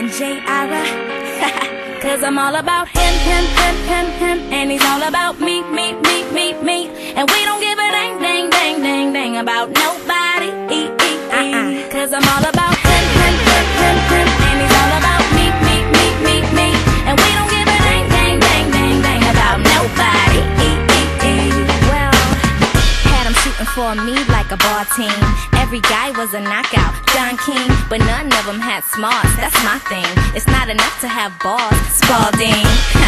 J-Ira. Cause I'm all about him, and he's all about me. And we don't give a dang about nobody. Cause I'm all about him, and he's all about me. And we don't give a dang about nobody. Well, had him shooting for me like a ball team. Every guy was a knockout, Don King, but none of them had smarts. That's my thing. It's not enough to have balls, Spalding.